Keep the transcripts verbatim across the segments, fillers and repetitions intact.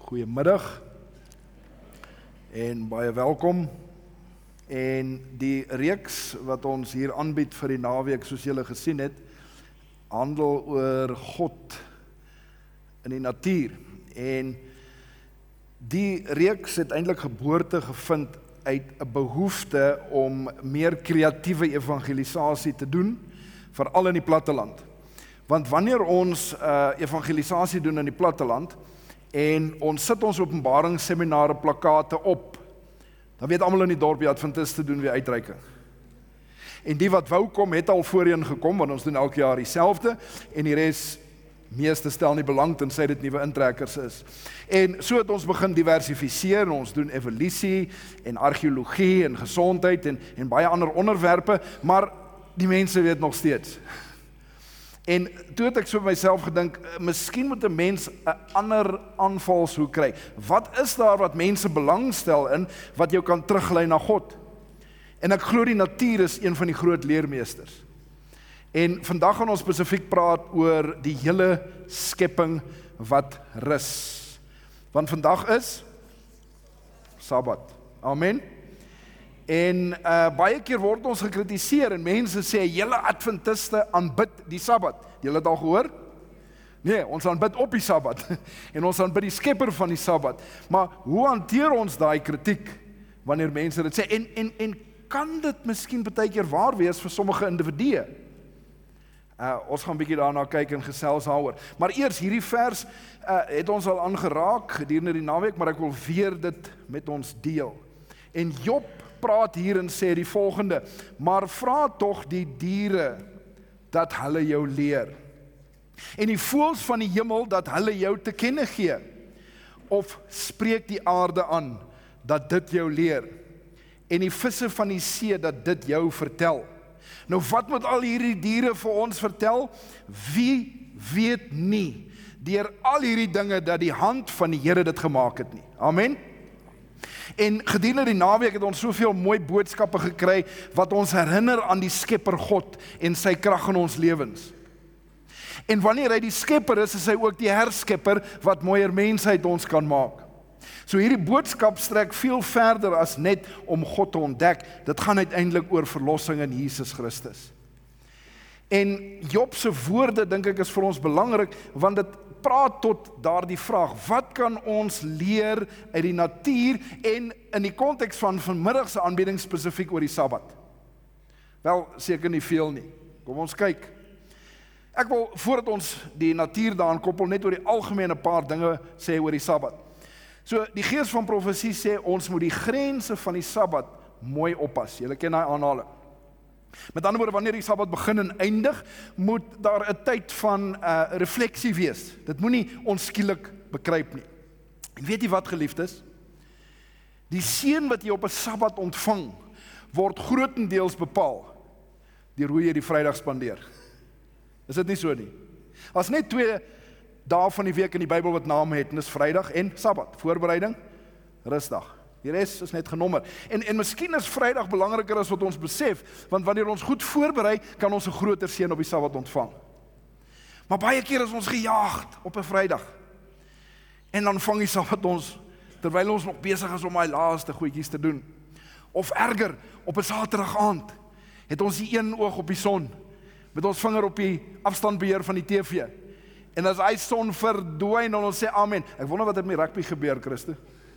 Goeiemiddag en baie welkom. En die reeks wat ons hier aanbied vir die naweek, soos julle gesien het, handel oor God in die natuur. En die reeks het eintlik geboorte gevind uit 'n behoefte om meer kreatiewe evangelisasie te doen, veral in die platteland. Want wanneer ons uh, evangelisasie doen in die platteland, en ons sit ons openbaringsseminare plakate op, dan weet almal in die dorp, die Adventiste doen weer uitreiking. En die wat wou kom, het al voorheen gekom, want ons doen elke jaar dieselfde, en die res, meeste stel nie belang, tensy dit nuwe intrekkers is. En so het ons begin diversifiseer, en ons doen evolusie, en argeologie, en gesondheid, en, en baie ander onderwerpe, maar die mense weet nog steeds. En toe het ek so by myself gedink, miskien moet 'n mens 'n ander aanvalshoek kry. Wat is daar wat mense belangstel in, wat jou kan teruglei na God? En ek glo die natuur is een van die groot leermeesters. En vandag gaan ons spesifiek praat oor die hele skepping wat rus. Want vandag is Sabbat. Amen. En uh, baie keer word ons gekritiseer en mense sê, julle Adventiste aanbid die Sabbat. Julle het al gehoor? Nee, ons aanbid op die Sabbat. En ons aanbid die skepper van die Sabbat. Maar hoe hanteer ons daai kritiek wanneer mense dit sê? En, en, en kan dit miskien baie keer waar wees vir sommige individue? Uh, ons gaan 'n bietjie daarna kyk en gesels daaroor. Maar eers, hierdie vers uh, het ons al aangeraak gedurende die naweek, maar ek wil weer dit met ons deel. En Job praat hier en sê die volgende, maar vra tog die diere dat hulle jou leer, en die voëls van die hemel dat hulle jou te kenne gee, of spreek die aarde aan dat dit jou leer, en die visse van die see dat dit jou vertel. Nou wat moet al hierdie diere vir ons vertel? Wie weet nie deur al hierdie dinge dat die hand van die Here dit gemaak het nie. Amen. En gedurende die naweek het ons soveel mooi boodskappe gekry wat ons herinner aan die Skepper God en sy krag in ons lewens. En wanneer hy die Skepper is, is hy ook die herskepper wat mooier mensheid ons kan maak. So hierdie boodskap strek veel verder as net om God te ontdek. Dit gaan uiteindelik oor verlossing in Jesus Christus. En Job se woorde, dink ek, is vir ons belangrik, want dit praat tot daardie vraag, wat kan ons leer uit die natuur en in die konteks van vanmiddag se aanbieding spesifiek oor die Sabbat? Wel, seker nie veel nie. Kom ons kyk. Ek wil, voordat ons die natuur daaraan koppel, net oor die algemene paar dinge sê oor die Sabbat. So, die gees van profesie sê, ons moet die grense van die Sabbat mooi oppas. Julle ken daai aanhaling. Met ander woorde, wanneer die Sabbat begin en eindig, moet daar 'n tyd van uh, refleksie wees. Dit moenie onskielik bekruip nie. En weet jy wat, geliefdes? Die seën wat jy op 'n Sabbat ontvang, word grootendeels bepaal deur hoe jy die Vrydag spandeer. Is dit nie so nie? As net twee dae van die week in die Bybel wat name het, en dis Vrydag en Sabbat, voorbereiding, rusdag. Die res is net genommer. En, en miskien is Vrydag belangriker as wat ons besef, want wanneer ons goed voorberei, kan ons 'n groter seën op die Sabbat ontvang. Maar baie keer is ons gejaagd op 'n Vrydag. En dan vang die Sabbat ons, terwyl ons nog besig is om my laaste goedjies te doen. Of erger, op 'n Saterdag aand, het ons die een oog op die son, met ons vinger op die afstandbeheer van die T V. En as hy son verdwyn, en ons sê amen. Ek wonder wat het met rugby gebeur, Christo.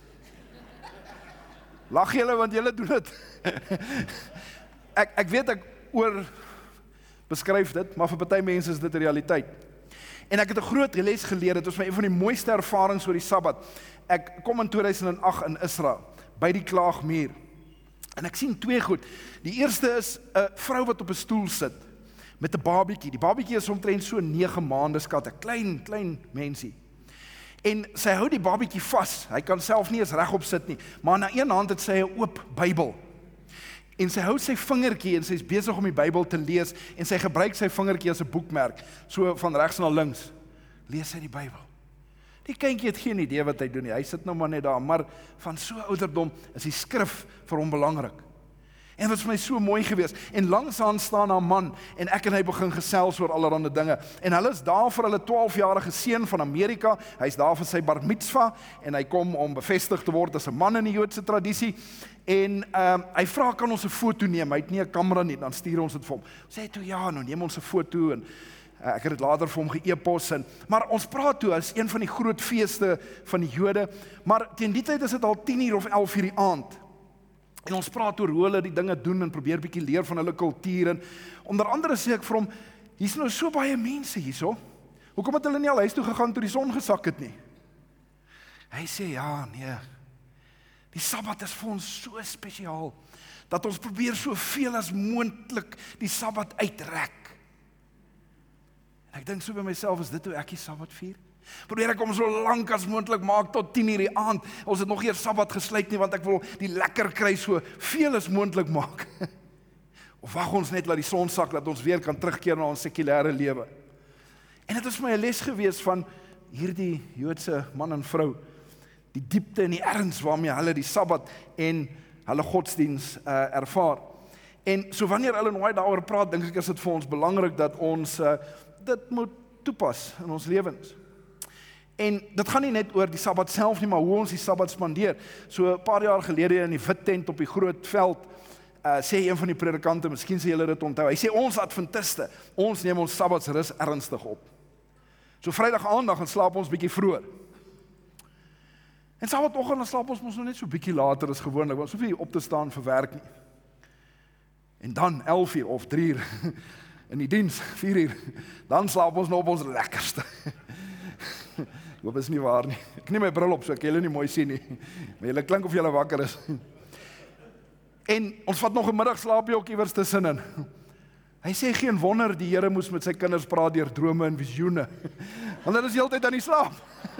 Lag julle, want julle doen dit. ek, ek weet ek oor beskryf dit, maar vir party mense is dit 'n realiteit. En ek het 'n groot les geleer, dit was my een van die mooiste ervarings oor die Sabbat. Ek kom in tweeduisend agt in Israel, by die Klaagmuur. En ek sien twee goed. Die eerste is 'n vrou wat op 'n stoel sit, met 'n babietjie. Die babietjie is omtrent so nege maande skat, 'n klein, klein mensie. En sy hou die babietjie vas, hy kan self nie eens regop sit nie, maar na een hand het sy 'n oop Bybel. En sy hou sy vingertjie en sy is besig om die Bybel te lees, en sy gebruik sy vingertjie as 'n boekmerk, so van regs na links, lees sy die Bybel. Die kindjie het geen idee wat hy doen nie, hy sit nou maar net daar, maar van so ouderdom is die skrif vir hom belangrik. En dit was vir my so mooi geweest. En langsaan staan 'n man en ek en hy begin gesels oor allerlei dinge. En hulle is daar vir hulle twaalfjarige seun van Amerika. Hy's daar vir sy bar mitzvah en hy kom om bevestig te word as 'n man in die Joodse tradisie. En um, hy vra kan ons 'n foto neem. Hy het nie 'n kamera nie, dan stuur ons dit vir hom. Sê toe ja, nou neem ons 'n foto en uh, ek het dit later vir hom ge-e-pos en maar ons praat toe as een van die groot feeste van die Jode. Maar teen die tyd is dit al tien uur of elf uur die aand. En ons praat oor hoe hulle die dinge doen en probeer bietjie leer van hulle kultuur en onder andere sê ek vir hom, hier's nou so baie mense hierso. Hoekom het hulle nie al huis toe gegaan toe die son gesak het nie? Hy sê ja, nee. Die Sabbat is vir ons so spesiaal dat ons probeer soveel as moontlik die Sabbat uitrek. En ek dink so by myself, is dit hoe ek die Sabbat vier? Probeer ek om so lank as moontlik maak tot tien uur die aand. Ons het nog eers Sabbat gesluit nie, want ek wil die lekker kry so veel as moontlik maak. Of wag ons net laat die son sak, dat ons weer kan terugkeer na ons sekulêre lewe. En dit is my 'n les gewees van hierdie Joodse man en vrou, die diepte en die erns waarmee hulle die Sabbat en hulle godsdiens uh, ervaar. En so wanneer hulle nooit daaroor praat, dink ek is dit vir ons belangrik dat ons uh, dit moet toepas in ons lewens. En dit gaan nie net oor die Sabbat self nie, maar hoe ons die Sabbat spandeer. So 'n paar jaar gelede in die wit tent op die groot veld, uh, sê een van die predikante, miskien sê julle dit onthou, hy sê ons Adventiste, ons neem ons Sabbatsrus ernstig op. So Vrydag aand dan slaap ons bietjie vroeër. En Saterdagoggend dan slaap ons mos nog net so bietjie later as gewoonlik, want ons hoef nie op te staan vir werk nie. En dan elf uur of drie uur in die diens, vier uur, dan slaap ons nog op ons lekkerste. Ek hoop is nie waar nie. Ek neem my bril op, so ek julle nie mooi sien nie. Maar julle klink of julle wakker is. En ons vat nog 'n middagslaapie ook iewers tussenin. Hy sê geen wonder die Here moes met sy kinders praat deur drome en visioene. Want hulle is heeltyd aan die slaap.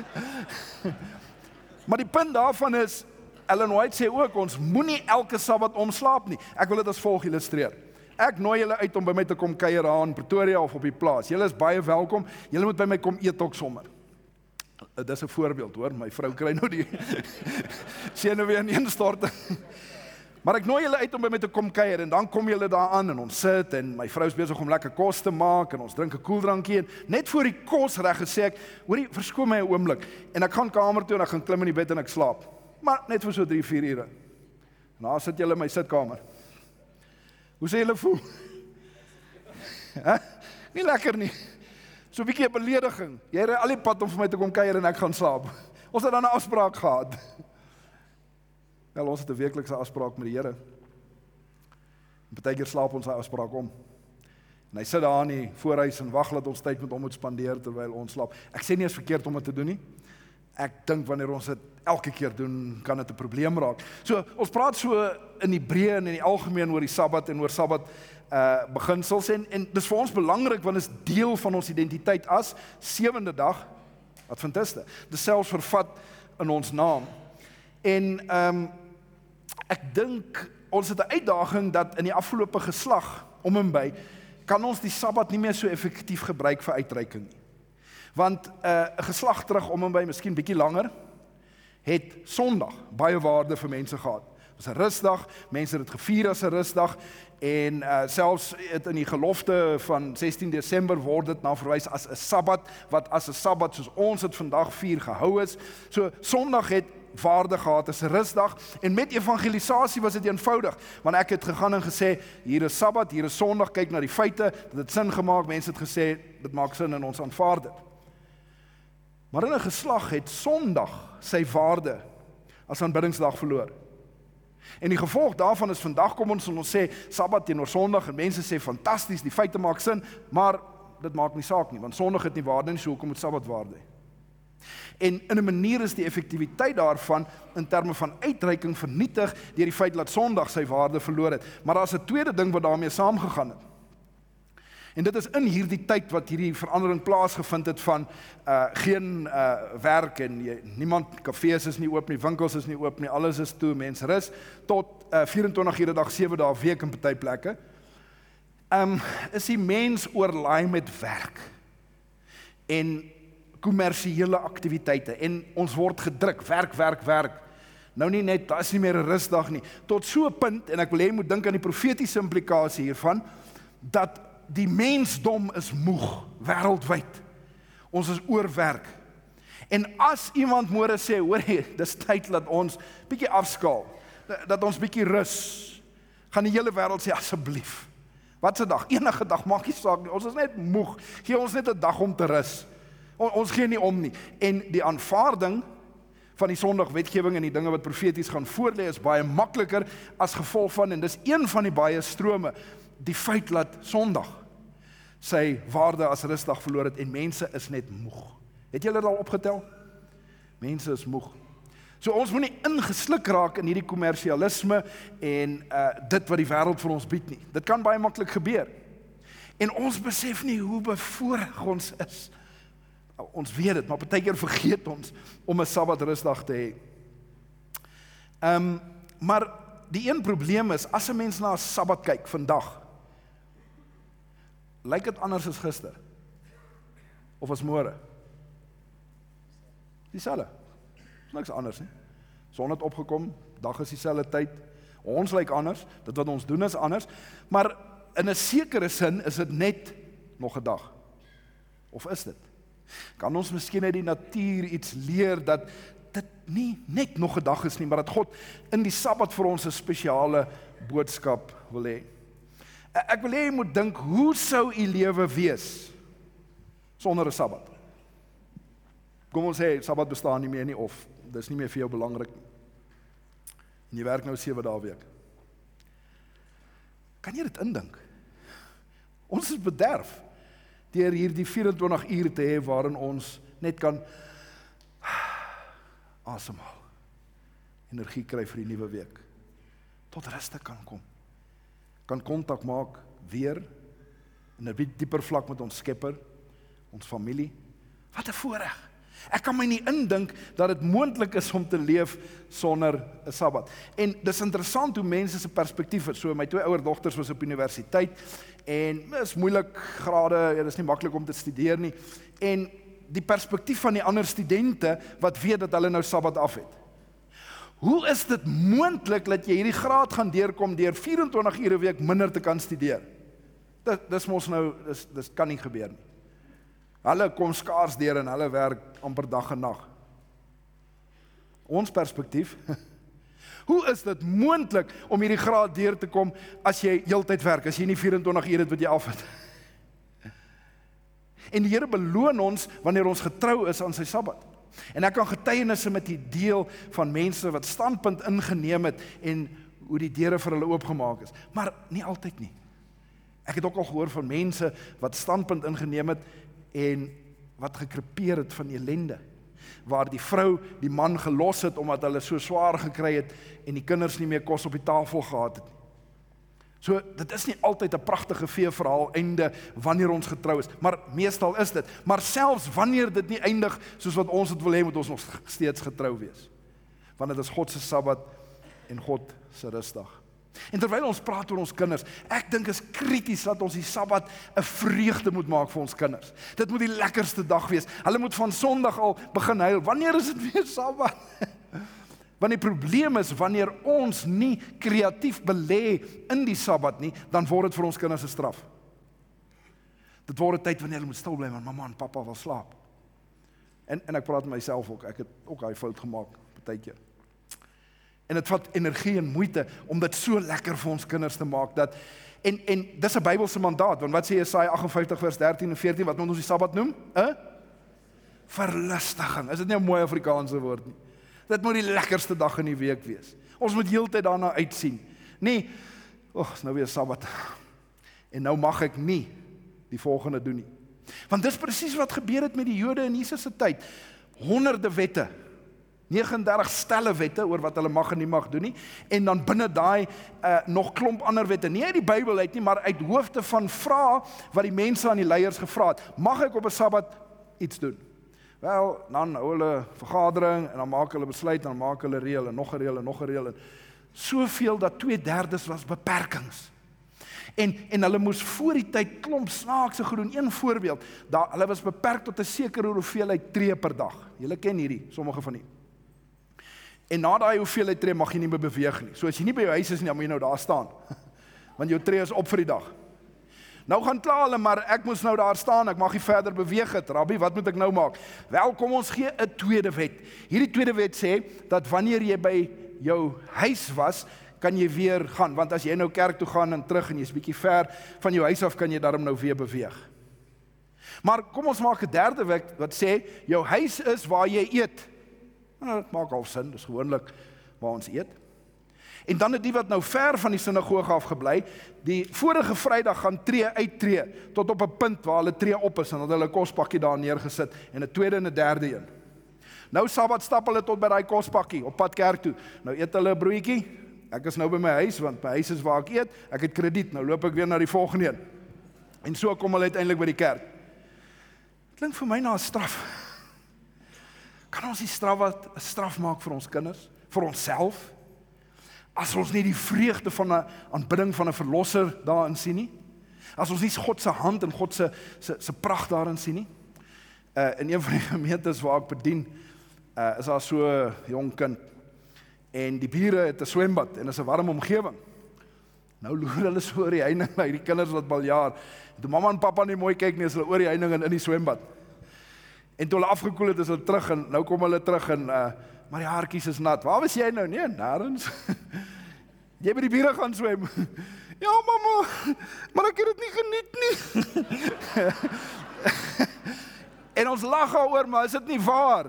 Maar die punt daarvan is, Ellen White sê ook, ons moenie elke Sabbat omslaap nie. Ek wil dit as volg illustreer. Ek nooi julle uit om by my te kom kuier daar in Pretoria of op die plaas. Julle is baie welkom. Julle moet by my kom eet ook sommer. Dit is 'n voorbeeld, hoor. My vrou kry nou die senuwee in instorting. Maar ek nooi julle uit om by my te kom kuier en dan kom julle daar aan en ons sit en my vrou is besig om lekker kos te maak en ons drink 'n koeldrankie en net voor die kos reg gesê ek, hoorie, verskoon my 'n oomblik en ek gaan kamer toe en ek gaan klim in die bed en ek slaap. Maar net vir so drie, vier ure. Nou sit julle in my sitkamer. Hoe sê julle voel? Hè? Nie lekker nie. So 'n bietjie 'n belediging. Jy ry al die pad om vir my te kom kuier en ek gaan slaap. Ons het dan 'n afspraak gehad. Wel, ons het 'n weeklikse afspraak met die Here. En partykeer slaap ons daai afspraak om. En hy sit daar in die voorhuis en wag dat ons tyd met hom moet spandeer terwyl ons slaap. Ek sê nie is verkeerd om dit te doen nie. Ek dink wanneer ons dit elke keer doen, kan dit 'n probleem raak. So, ons praat so in die breë en in die algemeen oor die Sabbat en oor Sabbat uh, beginsels en, en dis vir ons belangrik want dit is deel van ons identiteit as sewende dag Adventiste. Dit selfs vervat in ons naam. En um, ek dink ons het 'n uitdaging dat in die afgelope geslag om en by kan ons die Sabbat nie meer so effektief gebruik vir uitreiking nie. Want 'n uh, geslag terug om en by miskien bietjie langer het Sondag baie waarde vir mense gehad. Dit was 'n rusdag, mense het dit gevier as 'n rusdag en uh, selfs het in die gelofte van sestien Desember word dit na verwys as 'n Sabbat wat as 'n Sabbat soos ons dit vandag vier gehou is. So Sondag het waarde gehad as 'n rusdag en met evangelisasie was dit eenvoudig want ek het gegaan en gesê hier is Sabbat, hier is Sondag, kyk na die feite, dit het sin gemaak, mense het gesê dit maak sin en ons aanvaar dit. Maar in 'n geslag het Sondag sy waarde as aanbiddingsdag verloor. En die gevolg daarvan is vandag kom ons en ons sê Sabbat teenoor Sondag en mense sê fantasties, die feite maak sin, maar dit maak nie saak nie want Sondag het nie waarde nie, so hoekom moet Sabbat waarde hê? En in 'n manier is die effektiwiteit daarvan in terme van uitreiking vernietig deur die feit dat Sondag sy waarde verloor het. Maar daar's 'n tweede ding wat daarmee saamgegaan het. En dit is in hierdie tyd wat hierdie verandering plaasgevind het van uh, geen uh, werk en jy, niemand, kafees is nie oop nie, winkels is nie oop nie, alles is toe, mense rus, tot uh, vyf en twintig ure dag, sewe dae 'n week in party plekke. Um, is die mens oorlaai met werk en kommersiële aktiwiteite en ons word gedruk, werk, werk, werk. Nou nie net, daar is nie meer 'n rusdag nie. Tot so 'n punt, en ek wil hê jy moet dink aan die profetiese implikasie hiervan, dat die mensdom is moeg, wêreldwyd. Ons is oorwerk. En as iemand môre sê, hoor jy, dis tyd dat ons bietjie afskaal, dat ons bietjie rus, gaan die hele wêreld sê, asseblief, wat 'n dag, enige dag, maak nie saak nie, ons is net moeg, gee ons net 'n dag om te rus. On, ons gee nie om nie. En die aanvaarding van die Sondagwetgewing en die dinge wat profeties gaan voorlê is baie makliker as gevolg van, en dis een van die baie strome, die feit dat Sondag sy waarde as rusdag verloor het en mense is net moeg. Het julle dit al opgetel? Mense is moeg. So ons moet nie ingesluk raak in hierdie kommersialisme en uh, dit wat die wêreld vir ons bied nie. Dit kan baie maklik gebeur. En ons besef nie hoe bevoorreg ons is. Ons weet dit, maar partykeer vergeet ons om 'n Sabbat rusdag te hê. Um, maar die een probleem is, as 'n mens na 'n Sabbat kyk vandag, lyk dit anders as gister? Of as môre? Dieselfde. Is niks anders nie. Son het opgekom, dag is dieselfde tyd. Ons lyk anders, dit wat ons doen is anders, maar in 'n sekere sin is dit net nog 'n dag. Of is dit? Kan ons miskien uit die natuur iets leer dat dit nie net nog 'n dag is nie, maar dat God in die Sabbat vir ons 'n spesiale boodskap wil hê. Ek wil hê jy moet dink, hoe sou u lewe wees sonder 'n Sabbat? Kom ons sê, Sabbat bestaan nie meer nie, of dis nie meer vir jou belangrik nie. En jy werk nou sewe dae 'n week. Kan jy dit indink? Ons is bederf deur hierdie vyf en twintig ure te hê waarin ons net kan asemhaal, energie kry vir die nuwe week, tot rus te kan kom, kan kontak maak weer in 'n dieper vlak met ons Skepper, ons familie. Wat 'n voorreg. Ek kan my nie indink dat dit moontlik is om te leef sonder 'n Sabbat. En dis interessant hoe mense se perspektief is. So my twee ouer dogters was op universiteit en is moeilik grade, ja, dis nie maklik om te studeer nie. En die perspektief van die ander studente wat weet dat hulle nou Sabbat af het. Hoe is dit moontlik dat jy hierdie graad gaan deurkom deur vyf en twintig ure 'n week minder te kan studeer? Dit dis mos nou dis dis kan nie gebeur nie. Hulle kom skaars deur en hulle werk amper dag en nag. Ons perspektief, hoe is dit moontlik om hierdie graad deur te kom as jy heeltyd werk, as jy nie vyf en twintig ure het wat jy af het? En die Here beloon ons wanneer ons getrou is aan sy Sabbat. En ek kan getuienisse met die deel van mense wat standpunt ingeneem het en hoe die deure vir hulle oopgemaak is, maar nie altyd nie. Ek het ook al gehoor van mense wat standpunt ingeneem het en wat gekrepeer het van ellende, waar die vrou die man gelos het omdat hulle so swaar gekry het en die kinders nie meer kos op die tafel gehad het. So, dit is nie altyd 'n pragtige veeverhaal einde wanneer ons getrou is, maar meestal is dit. Maar selfs wanneer dit nie eindig soos wat ons dit wil hê, moet ons nog steeds getrou wees. Want dit is God se Sabbat en God se rusdag. En terwyl ons praat oor ons kinders, ek dink is krities dat ons die Sabbat 'n vreugde moet maak vir ons kinders. Dit moet die lekkerste dag wees. Hulle moet van Sondag al begin huil. Wanneer is dit weer Sabbat? Want die probleem is, wanneer ons nie kreatief belê in die Sabbat nie, dan word dit vir ons kinders 'n straf. Dit word 'n tyd wanneer hulle moet stil bly, want mamma en pappa wil slaap. En, en ek praat met myself ook, ek het ook daai fout gemaak, partykeer. En dit vat energie en moeite om dit so lekker vir ons kinders te maak, dat, en, en dis 'n Bybelse mandaat, want wat sê Jesaja agt en vyftig vers dertien en veertien, wat moet ons die Sabbat noem? 'n Verlustiging. Is dit nie 'n mooi Afrikaanse woord nie? Dit moet die lekkerste dag in die week wees. Ons moet heeltyd daarna uitsien. Nee, oh, is nou weer Sabbat. En nou mag ek nie die volgende doen nie. Want dis presies wat gebeur het met die Jode in Jesus se tyd. Honderde wette, negentig en dertig stelle wette oor wat hulle mag en nie mag doen nie, en dan binne daai uh, nog klomp ander wette, nie uit die Bybel uit nie, maar uit hoofde van vrae wat die mense aan die leiers gevra het. Mag ek op 'n Sabbat iets doen? Wel, dan hou hulle vergadering en dan maak hulle besluit, dan maak hulle reël en nog 'n reël en nog 'n reël en soveel dat twee derdes was beperkings. En en hulle moes voor die tyd klomp snaakse goed doen. Een voorbeeld, daar hulle was beperk tot 'n sekere hoeveelheid tree per dag. Julle ken hierdie, sommige van die. En na daai hoeveelheid tree mag jy nie meer beweeg nie. So as jy nie by jou huis is nie, dan moet jy nou daar staan. Want jou tree is op vir die dag. Nou gaan kla hulle, maar ek moes nou daar staan, ek mag nie verder beweeg het. Rabbi, wat moet ek nou maak? Wel, kom ons gee 'n tweede wet. Hierdie tweede wet sê, dat wanneer jy by jou huis was, kan jy weer gaan, want as jy nou kerk toe gaan en terug, en jy is bietjie ver van jou huis af, kan jy daarom nou weer beweeg. Maar kom ons maak 'n derde wet, wat sê, jou huis is waar jy eet. Nou, dit maak al sin, dis gewoonlik waar ons eet. En dan het die wat nou ver van die sinagoge af gebly, die vorige Vrydag gaan tree uittree, tot op 'n punt waar hulle tree op is, en dat hulle 'n kospakkie daar neergesit, en 'n tweede en 'n derde een. Nou Sabbat stap hulle tot by daai kospakkie, op pad kerk toe. Nou eet hulle 'n broodjie, ek is nou by my huis, want my huis is waar ek eet, ek het krediet, nou loop ek weer na die volgende een. En so kom hulle uiteindelik by die kerk. Het klink vir my na 'n straf. Kan ons die straf wat 'n straf maak vir ons kinders, vir onsself? As ons nie die vreugde van 'n aanbidding van 'n verlosser daarin sien nie, as ons nie God se hand en God se se se pragt daarin sien nie. Uh in een van die gemeentes waar ek bedien, uh is daar so 'n jong kind en die bure het 'n swembad en is 'n warm omgewing. Nou loer hulle so oor die heining, like die kinders wat baljaar. Toe mamma en pappa nie mooi kyk nie, is hulle oor die heining en in die swembad. En toe hulle afgekoel het, is hulle terug en nou kom hulle terug en uh maar die haartjies is nat. Waar was jy nou? Nee, nêrens. Jy by die bure gaan swem. Ja, mamma, maar ek het dit nie geniet nie. En ons lag daaroor, maar is dit nie waar?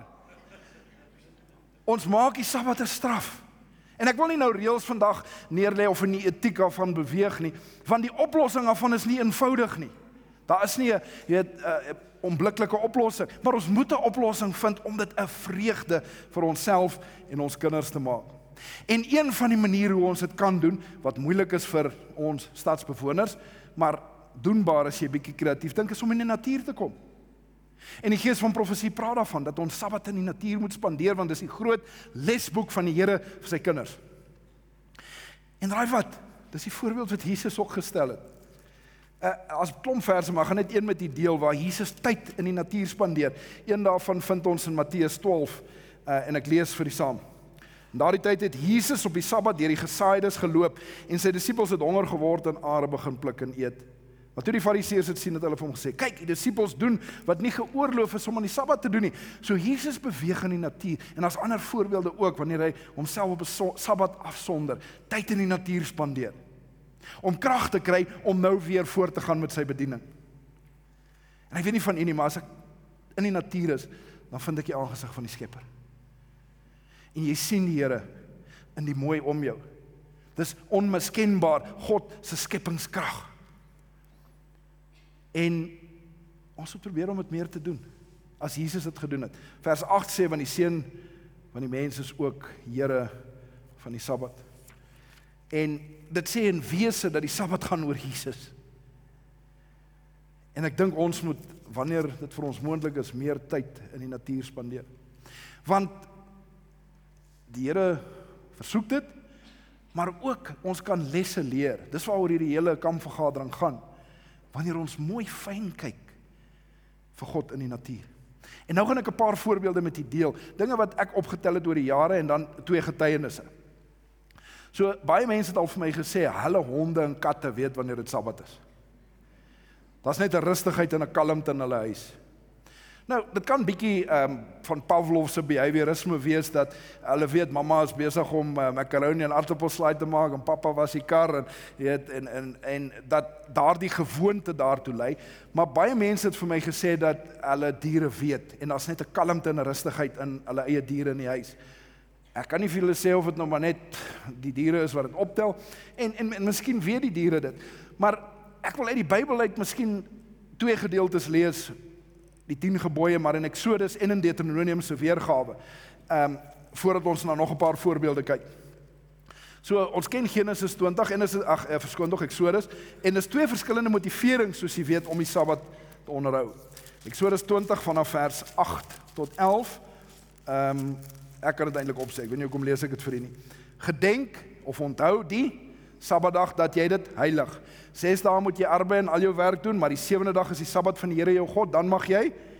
Ons maak die Sabbat 'n straf. En ek wil nie nou reëls vandag neerlê of in die etiek daarvan beweeg nie, want die oplossing daarvan is nie eenvoudig nie. Daar is nie 'n jy weet 'n onmiddellike oplossing, maar ons moet 'n oplossing vind om dit 'n vreugde vir onsself en ons kinders te maak. En een van die maniere hoe ons dit kan doen, wat moeilik is vir ons stadsbewoners, maar doenbaar as jy bietjie kreatief dink, is om in die natuur te kom. En die Gees van Profesie praat daarvan, dat ons Sabbat in die natuur moet spandeer, want dis die groot lesboek van die Here vir sy kinders. En raai wat? Dis die voorbeeld wat Jesus ook gestel het. Uh, as klomp verse, maar gaan net een met die deel waar Jesus tyd in die natuur spandeer. Een daarvan vind ons in Matteus twaalf, uh, en ek lees vir die saam. In daardie tyd het Jesus op die Sabbat deur die gesaaides geloop, en sy disippels het honger geword en are begin pluk en eet. Maar toe die Fariseërs het sien, het hulle vir hom gesê, kyk, die disippels doen wat nie geoorloof is om aan die Sabbat te doen nie. So Jesus beweeg in die natuur, en daar's ander voorbeelde ook, wanneer hy homself op 'n so, Sabbat afsonder, tyd in die natuur spandeer, om krag te kry, om nou weer voort te gaan met sy bediening. En ek weet nie van u nie, maar as ek in die natuur is, dan vind ek die aangesig van die Skepper. En jy sien die Here in die mooi om jou. Dis onmiskenbaar God se skepingskrag. En ons moet probeer om dit meer te doen, as Jesus dit gedoen het. Vers agt sê, want die seun van die mens is ook Here van die Sabbat. En dit sê in wese dat die Sabbat gaan oor Jesus. En ek dink ons moet, wanneer dit vir ons moontlik is, meer tyd in die natuur spandeer. Want die Here versoek dit, maar ook ons kan lesse leer. Dis waaroor hierdie hele kampvergadering gaan. Wanneer ons mooi fyn kyk vir God in die natuur. En nou gaan ek 'n paar voorbeelde met u deel, dinge wat ek opgetel het oor die jare en dan twee getuienisse. So baie mense het al vir my gesê, hulle honde en katte weet wanneer dit Sabbat is. Daar's net 'n rustigheid en 'n kalmte in hulle huis. Nou, dit kan bietjie um, van Pavlov se behaviorisme wees, dat hulle weet, mamma is besig om uh, macaroni en aardappelslaai te maak, en papa was die kar, en, weet, en, en, en dat daardie gewoonte daartoe lei. Maar baie mense het vir my gesê, dat hulle diere weet, en daar's net 'n kalmte en 'n rustigheid in hulle eie diere in die huis. Ek kan nie vir julle sê of dit nou maar net die diere is wat dit optel, en, en, en miskien weet die diere dit, maar ek wil uit die Bybel uit miskien twee gedeeltes lees, die tien gebooie, maar in Exodus en in Deuteronomium se weergawe, um, voordat ons na nog 'n paar voorbeelde kyk. So, ons ken Genesis twintig, en is, ag, eh, verskoon tog Exodus, en is twee verskillende motiverings, soos jy weet, om die Sabbat te onderhou. Exodus twintig vanaf vers agt tot elf, um, ek kan dit eintlik opsê, ek weet nie hoekom lees ek dit vir u nie. Gedenk, of onthou die Sabbatdag, dat jy dit heilig. Ses dae moet jy arbei en al jou werk doen, maar die sewende dag is die Sabbat van die Here jou God, dan mag jy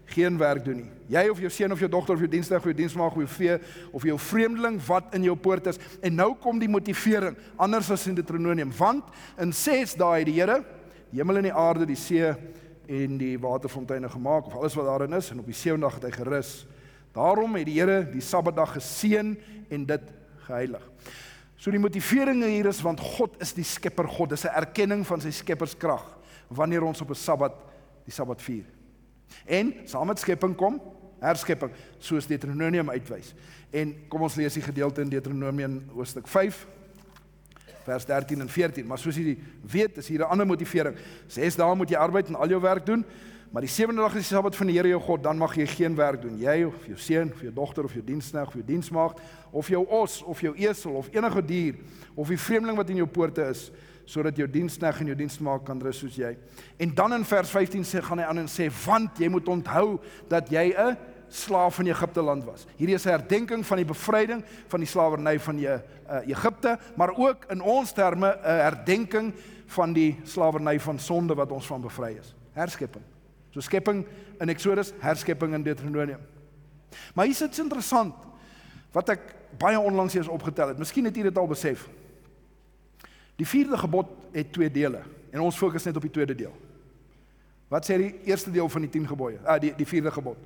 geen werk doen nie. Jy of jou seun of jou dogter of jou diensknegt of jou diensmaagd of jou vee of jou vreemdeling wat in jou poort is. En nou kom die motivering, anders as in Deuteronomium. Want in ses dae het die Here die hemel en die aarde, die see en die waterfonteine gemaak, of alles wat daarin is, en op die sewende dag het hy gerus. Daarom het die Here die Sabbatdag geseën en dit geheilig. So die motivering hier is, want God is die skepper God, dis 'n erkenning van sy skepperskrag, wanneer ons op 'n Sabbat die Sabbat vier. En saam met skepping kom herskepping, soos Deuteronomium uitwys. En kom ons lees die gedeelte in Deuteronomium hoofstuk vyf, vers dertien en veertien. Maar soos jy weet, is hier 'n ander motivering. Ses dae moet jy arbeid en al jou werk doen, maar die sewende dag is die Sabbat van die Here jou God, dan mag jy geen werk doen. Jy of jou seun of jou dogter of jou diensknegt of jou diensmaagd of jou os of jou esel of enige dier of die vreemdeling wat in jou poorte is, sodat jou diensknegt en jou diensmaagd kan rus soos jy. En dan in vers vyftien sê, gaan hy aan en sê, want jy moet onthou dat jy 'n slaaf in Egipte land was. Hierdie is 'n herdenking van die bevryding van die slawerny van uh, Egipte, maar ook in ons terme 'n herdenking van die slawerny van sonde wat ons van bevry is. Herskepping. So skepping in Exodus, herskepping in Deuteronomium. Maar hier is iets interessant, wat ek baie onlangs eers opgetel het. Miskien het jy dit al besef. Die vierde gebod het twee dele, en ons fokus net op die tweede deel. Wat sê die eerste deel van die tien gebooie? Ah, die, die vierde gebod.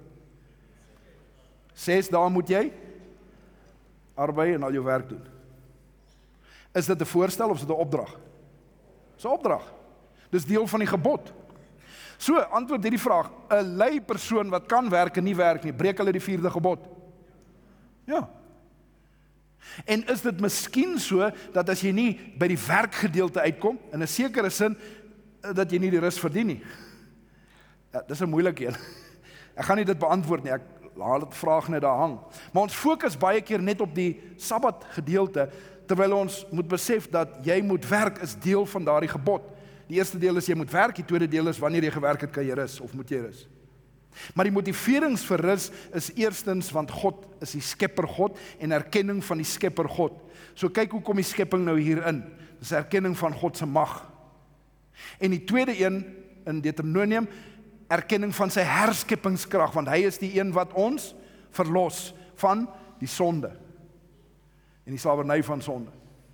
Ses dae moet jy arbei en al jou werk doen. Is dit 'n voorstel of is dit 'n opdrag? Dis 'n opdrag. Dis deel van die gebod. So, antwoord hierdie vraag, 'n lui persoon wat kan werk en nie werk nie, breek hulle die vierde gebod? Ja. En is dit miskien so, dat as jy nie by die werkgedeelte uitkom, in 'n sekere sin, dat jy nie die rus verdien nie? Ja, dis 'n moeilike een. Ek gaan nie dit beantwoord nie, ek laat dit vraag net daar hang. Maar ons fokus baie keer net op die Sabbat gedeelte, terwyl ons moet besef dat jy moet werk is deel van daardie gebod. Die eerste deel is jy moet werk, die tweede deel is wanneer jy gewerk het, kan jy rus, of moet jy rus. Maar die motiverings vir rus is eerstens, want God is die skepper God, en erkenning van die skepper God. So kyk hoe kom die skepping nou hierin. Dis erkenning van God se mag. En die tweede een, in Deuteronomium, erkenning van sy herskeppingskrag, want hy is die een wat ons verlos van die sonde, en die slawerny van sonde.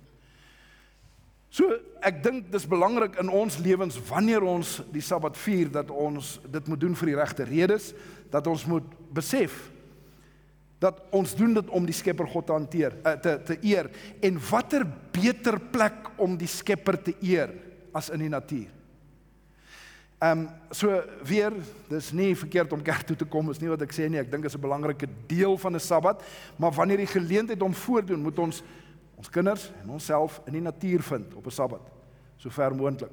So, ek dink dis belangrik in ons lewens, wanneer ons die Sabbat vier, dat ons dit moet doen vir die regte redes, dat ons moet besef, dat ons doen dit om die skepper God te hanteer, te, te eer, en watter beter plek om die skepper te eer, as in die natuur. Um, so weer, dis nie verkeerd om kerk toe te kom, is nie wat ek sê nie, ek dink is 'n belangrike deel van 'n Sabbat, maar wanneer die geleentheid om voordoen, moet ons ons kinders en onsself in die natuur vind op 'n Sabbat, so ver moontlik.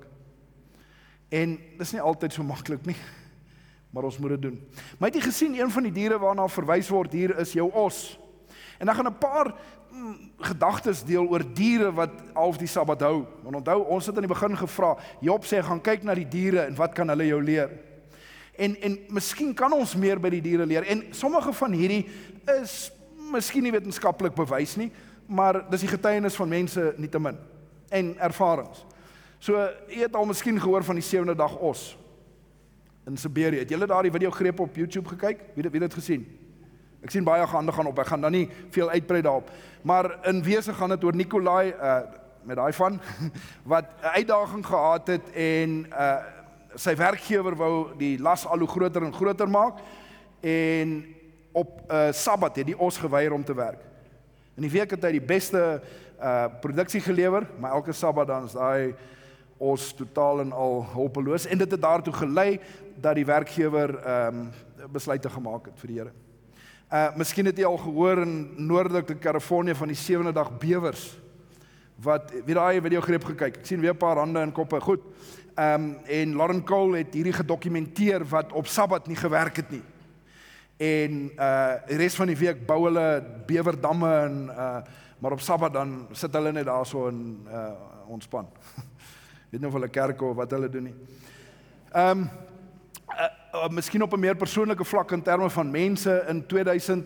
En dis nie altyd so maklik nie, maar ons moet dit doen. Maar het jy gesien, een van die diere waarna verwys word hier is jou os. En dan gaan 'n paar mm, gedagtes deel oor diere wat half die Sabbat hou. Want onthou, ons het aan die begin gevra, Job sê, gaan kyk na die diere en wat kan hulle jou leer? En, en miskien kan ons meer by die diere leer. En sommige van hierdie is miskien nie wetenskaplik bewys nie, maar dis die getuienis van mense nietemin, en ervarings. So, jy het al miskien gehoor van die sewende dag os in Siberië. Het julle daar die videogreep op YouTube gekyk? Wie het, wie het dit gesien? Ek sien baie hande gaan op, ek gaan dan nie veel uitbrei daarop. Maar in wese gaan dit oor Nikolai, uh, met daai van, wat 'n uitdaging gehad het, en uh, sy werkgewer wou die las al hoe groter en groter maak, en op uh, Sabbat het die os geweier om te werk. In die week het hy die beste uh, produksie gelewer, maar elke Sabbat dan is daai os totaal en al hulpeloos, en dit het daartoe gelei, dat die werkgewer um, besluite gemaak het vir die Here. Uh, miskien het jy al gehoor in noordelike Californië van die sewende dag bewers, wat, wie daai videogreep gekyk, ek sien weer 'n paar hande en koppe, goed, um, en Lauren Cole het hierdie gedokumenteer, wat op Sabbat nie gewerk het nie, en uh, die rest van die week bou hulle beverdamme, en, uh, maar op Sabbat dan sit hulle net daar so in uh, ontspan, weet nie of hulle kerke of wat hulle doen nie. Um, Uh, uh, miskien op 'n meer persoonlike vlak in terme van mense, in tweeduisend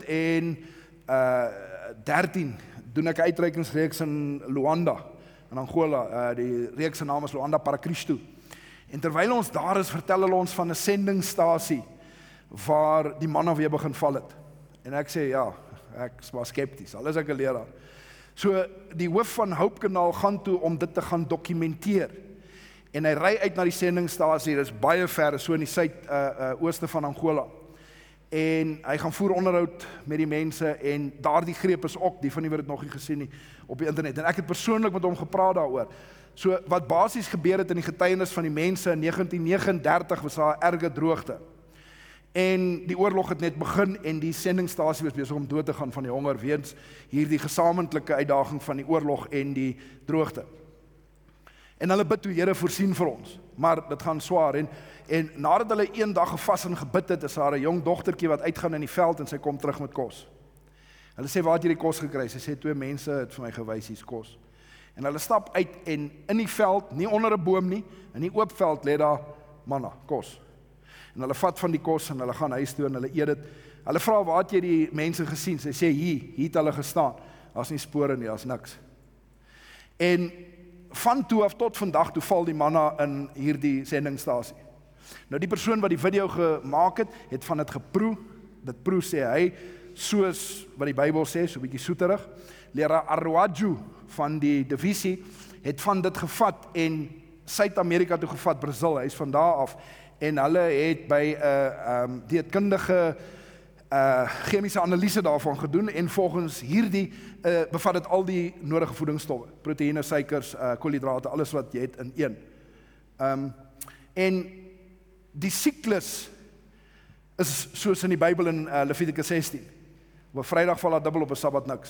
dertien doen ek 'n uitreikingsreeks in Luanda, in Angola. Uh, die reeks se naam is Luanda para Cristo. En terwyl ons daar is, vertel hulle ons van 'n sendingstasie waar die manna weer begin val het. En ek sê, ja, ek is maar skepties, al is ek 'n leraar. So, die hoof van Hope Kanaal gaan toe om dit te gaan dokumenteer. En hy ry uit na die sendingstasie, dit is baie ver, so in die suid uh, uh, ooste van Angola. En hy gaan voer onderhoud met die mense, en daardie greep is ook, die van die wat het nog nie gesien nie, op die internet. En ek het persoonlik met hom gepraat daaroor. So, wat basies gebeur het in die getuienis van die mense, in negentien negenendertig was daar 'n erge droogte. En die oorlog het net begin, en die sendingstasie was besig om dood te gaan van die honger, weens hierdie gesamentlike uitdaging van die oorlog en die droogte. En hulle bid toe, Here voorsien vir ons, maar dit gaan swaar, en, en nadat hulle een dag gevas en gebid het, is daar 'n jong dogtertjie wat uitgaan in die veld, en sy kom terug met kos. Hulle sê, waar het jy die kos gekry? Sy sê, twee mense het vir my gewys, hier's kos. En hulle stap uit, en in die veld, nie onder 'n boom nie, in die oop veld lê daar manna, kos. En hulle vat van die kos, en hulle gaan huis toe, en hulle eet dit. Hulle vra, waar het jy die mense gesien? Sy sê, hier, hier het hulle gestaan. Daar's nie spore nie, daar's niks. En van toe af tot vandag toe val die manna in hierdie sendingstasie. Nou die persoon wat die video gemaak het, het van dit geproe. Dit proe sê hy, soos wat die Bybel sê, so 'n bietjie soeterig. Leraar Arwaju van die divisie het van dit gevat en Suid-Amerika toe gevat, Brazil, hy is van daar af. En hulle het by 'n uh, um, dieetkundige uh, chemiese analise daarvan gedoen, en volgens hierdie uh, bevat dit al die nodige voedingsstowwe, proteïene, suikers, uh, koolhidrate, alles wat jy het in een. Um, en die siklus is soos in die Bybel in uh, Levitikus sestien. Op 'n Vrydag val daar dubbel, op 'n Sabbat niks.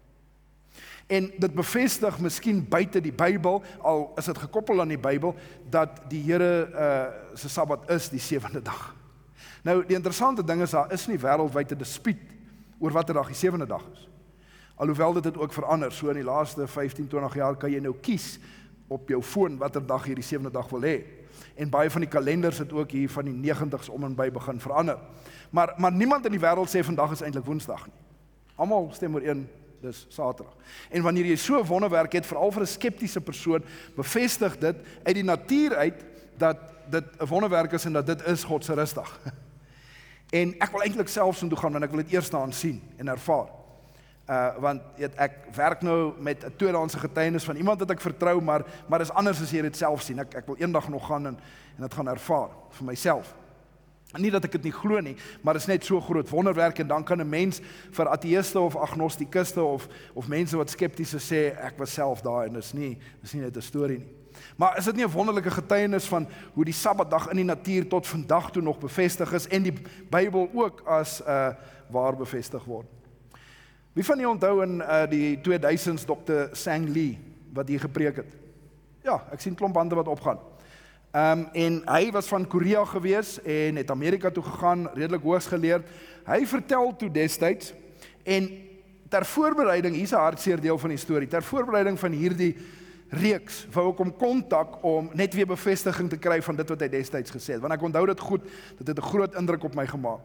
En dit bevestig miskien buite die Bybel, al is dit gekoppel aan die Bybel, dat die Here uh, se Sabbat is die sewende dag. Nou, die interessante ding is, daar is nie wêreldwyd 'n dispuut oor watter dag die sewende dag is. Alhoewel dit het ook verander, so in die laaste vyftien, twintig jaar kan jy nou kies op jou foon watter dag jy die sewende dag wil hê. En baie van die kalenders het ook hier van die negentigs om en by begin verander. Maar, maar niemand in die wêreld sê vandag is eintlik Woensdag nie. Almal stem ooreen, dis Saterdag. En wanneer jy so 'n wonderwerk het, veral vir 'n skeptiese persoon, bevestig dit uit die natuur uit, dat dit 'n wonderwerk is en dat dit is God se rusdag. En ek wil eintlik self so toe gaan, want ek wil dit eers aan sien en ervaar. Uh, want weet, ek werk nou met 'n tweedehandse getuienis van iemand wat ek vertrou, maar, maar is anders as jy dit self sien. Ek, ek wil eendag nog gaan en, en dit gaan ervaar, vir myself. Nie dat ek dit nie glo nie, maar is net so groot wonderwerk, en dan kan 'n mens vir ateïste of agnostikuste of, of mense wat skeptiese sê, ek was self daar, en dis nie, dis nie net 'n storie nie. Maar is dit nie 'n wonderlike getuienis van hoe die Sabbatdag in die natuur tot vandag toe nog bevestig is, en die Bybel ook as uh, waar bevestig word? Wie van julle onthou in uh, die tweeduisends dokter Sang Lee, wat hier gepreek het? Ja, ek sien klomp hande wat opgaan. Um, en hy was van Korea gewees, en het Amerika toe gegaan, redelik hoogs geleerd. Hy vertel toe destyds, en ter voorbereiding, hier is 'n hartseer deel van die storie, ter voorbereiding van hierdie reeks, wou ek hom kontak om net weer bevestiging te kry van dit wat hy destyds gesê het, want ek onthou dit goed, dit het 'n groot indruk op my gemaak.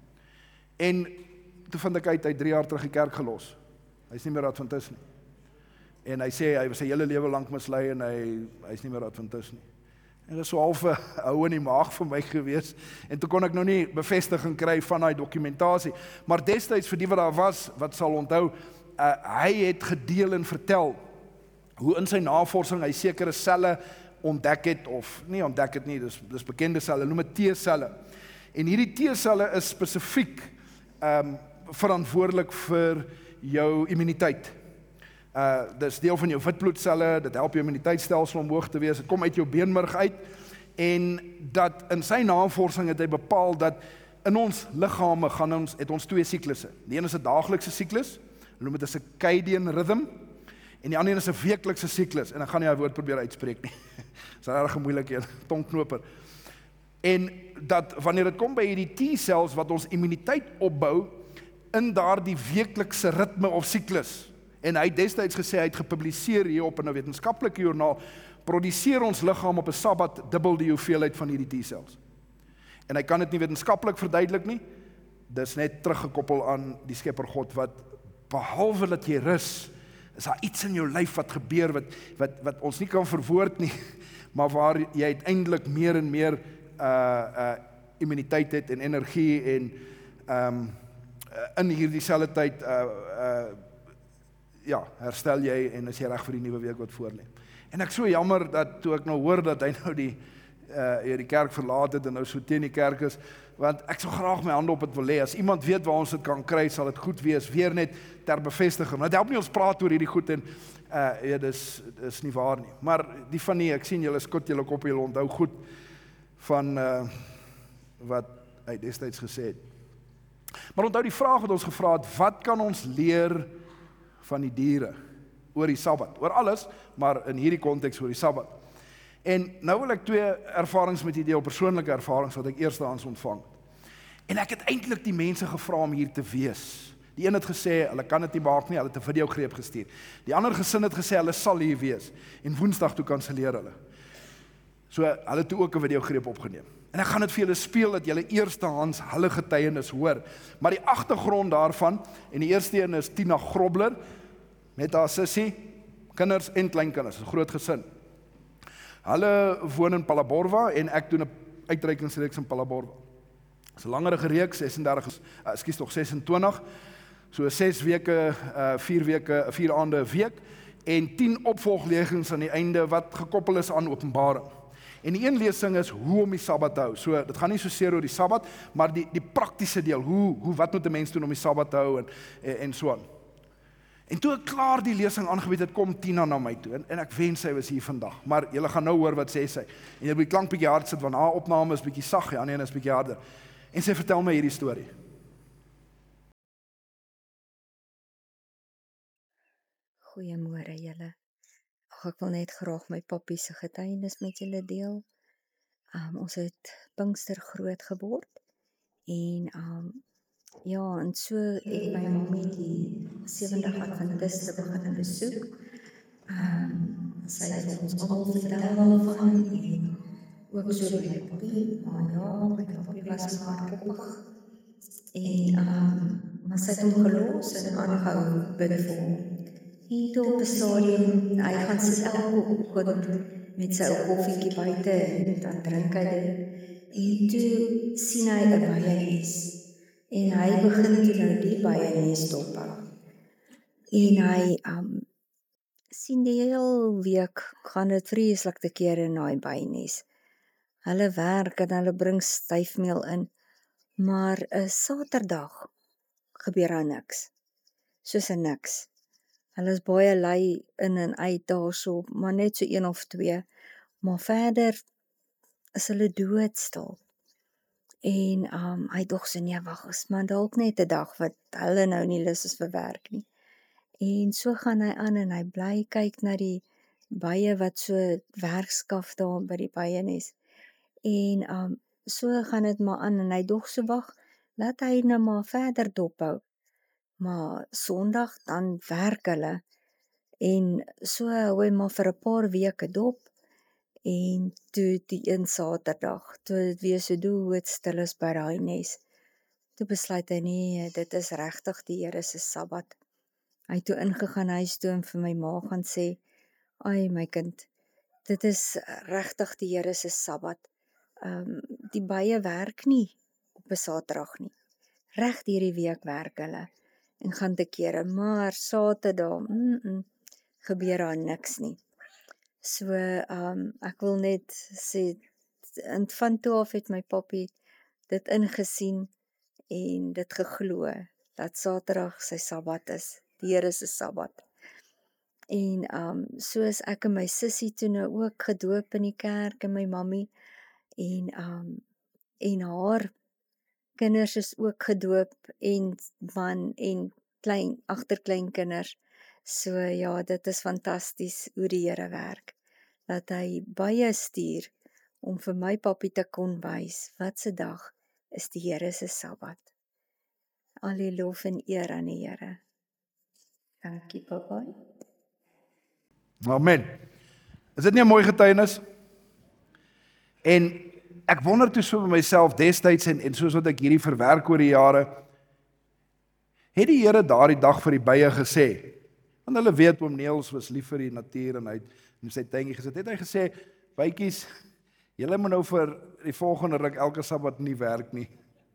En toe vind ek uit, hy het drie jaar terug die kerk gelos. Hy is nie meer Adventis nie. En hy sê, hy was sy hele lewe lank mislei, en hy, hy is nie meer Adventis nie. En dit is so half 'n hou in die maag vir my gewees, en toe kon ek nou nie bevestiging kry van daai dokumentasie, maar destyds vir die wat daar was, wat sal onthou, uh, hy het gedeel en vertel, hoe in sy navorsing hy sekere selle ontdek het, of nie ontdek het nie, dis, dis bekende selle, noem het T-selle, en hierdie T-selle is spesifiek um, verantwoordelik vir jou immuniteit. Uh, dit is deel van jou witbloedselle, dit help jou immuniteitsstelsel om hoog te wees, dit kom uit jou beenmerg uit, en dat in sy navorsing het hy bepaal dat in ons liggame gaan ons, het ons twee siklusse. Die een is 'n daaglikse siklus, noem dit 'n circadian rhythm, en die ander is 'n weeklikse siklus, en ek gaan nie hy woord probeer uitspreek nie. Dis 'n erg moeilike tongknoper. En dat wanneer dit kom by hierdie T-cells wat ons immuniteit opbou, in daardie weeklikse ritme of siklus, en hy het destyds gesê, hy het gepubliseer hier op in 'n wetenskaplike joernaal, produseer ons liggaam op 'n Sabbat dubbel die hoeveelheid van hierdie T-cells. En hy kan dit nie wetenskaplik verduidelik nie, dis net teruggekoppel aan die Skepper God, wat behalwe dat jy rus, is daar iets in jou lyf wat gebeur, wat, wat, wat ons nie kan verwoord nie, maar waar jy uiteindelik meer en meer uh, uh, immuniteit het en energie en um, in hierdie selfde tyd uh, uh, ja, herstel jy en is jy reg vir die nuwe week wat voorlê. En ek so jammer dat toe ek nou hoor dat hy nou die uh, die kerk verlaat het en nou so teen die kerk is, want ek sou graag my hande op het wil lê. As iemand weet waar ons dit kan kry, sal dit goed wees, weer net ter bevestiging. Dit help nie ons praat oor hierdie goed en uh, ja, dis, dis nie waar nie. Maar die van nie, ek sien julle skot julle kop, julle onthou goed van uh, wat hy destyds gesê het. Maar onthou die vraag wat ons gevra het, wat kan ons leer van die diere oor die Sabbat? Oor alles, maar in hierdie konteks oor die Sabbat. En nou wil ek twee ervarings met u deel, persoonlike ervarings wat ek eerstehands ontvang het. En ek het eintlik die mense gevra om hier te wees. Die een het gesê, hulle kan dit nie maak nie, hulle het 'n videogreep gestuur. Die ander gesin het gesê, hulle sal hier wees. En Woensdag toe kanselleer hulle. So, hulle het toe ook 'n videogreep opgeneem. En ek gaan dit vir julle speel, dat julle eerstehands hulle getuienis hoor. Maar die agtergrond daarvan, en die eerste een is Tina Grobler, met haar sussie, kinders en kleinkinders, 'n groot gesin. Hulle woon in Palaborwa, en ek doen 'n uitreikingsreeks in Palaborwa. Dit is 'n langerige reeks, sesendertig, ekskuus tog sesentwintig, so ses weke, uh, vier weke, vier aande 'n week, en tien opvolglegings aan die einde, wat gekoppel is aan Openbaring. En die een lesing is hoe om die Sabbat te hou. So, dit gaan nie so seer oor die Sabbat, maar die, die praktiese deel, hoe, hoe, wat moet 'n mens doen om die Sabbat te hou, en, en, en so aan. En toe ek klaar die lesing aangebied het, kom Tina na my toe, en, en ek wens sy was hier vandag, maar julle gaan nou hoor wat sê sy. En jy moet die klank bietjie hard sit, want haar opname is bietjie sag, ja, nee, is bietjie harder. En sy vertel my hierdie storie. Goeiemôre julle. Ag, ek wil net graag my pappie se getuienis met julle deel. Um, ons het Pinkster groot geword en um, ja, en so het my mammie die sewentig Adventiste begin besoek. Um, sy het ons almal vertel daarvan en ook so by my pappie, maar ja, my pappie was maar koppig. En um, maar sy het hom gelos en aangehou bid vir hom. En toe op 'n stadium, hy gaan sit elke oggend met sy ou koffietjie buite en dan drink hy dit. En toe sien hy 'n byenes. En hy begin toe nou die byenes dophou. En hy um, sien die hele week gaan dit vreeslik te kere in daai byenes. Hulle werk en hulle bring styfmeel in. Maar 'n Saterdag gebeur daar niks. Soos 'n niks. Hulle is baie lui in en uit daarso, maar net so een of twee. Maar verder is hulle doodstil. En um, hy dog so, nee, wag, is maar dalk net 'n dag wat hulle nou nie lus is vir werk nie. En so gaan hy aan en hy bly kyk na die bye wat so werkskaf daar by die byenes. En um, so gaan dit maar aan en hy dog so, wag, laat hy nou maar verder dophou. Maar Sondag dan werk hulle en so hou hy maar vir 'n paar weke dop en toe die een Saterdag, toe dit weer so doodstil is by daai nes, toe besluit hy nee, dit is regtig die Here se Sabbat. Hy het toe ingegaan huis toe en vir my ma gaan sê, ai my kind, dit is regtig die Here se Sabbat. Um, die bye werk nie op 'n Saterdag nie. Reg deur die week werk hulle. En gaan te kere, maar Saterdag, mm -mm, gebeur daar niks nie. So, um, ek wil net sê, en van toe af het my pappie dit ingesien en dit geglo, dat Saterdag sy Sabbat is, die Here se Sabbat. En um, so is ek en my sussie toe nou ook gedoop in die kerk en my mammie, en, um, en haar kinders is ook gedoop en man en klein, agterkleinkinders. So ja, dit is fantasties hoe die Here werk. Dat hy baie stuur om vir my pappie te kon wys wat se dag is die Here se Sabbat. Al die lof en eer aan die Here. Dankie papa. Amen. Is dit nie 'n mooi getuienis? En ek wonder toe so by myself destyds en, en soos wat ek hierdie verwerk oor die jare, het die Here daardie dag vir die bye gesê, want hulle weet oom Neels was lief vir die natuur en hy het in sy tuintjie gesit, het hy gesê, bytjies, Julle moet nou vir die volgende ruk elke Sabbat nie werk nie.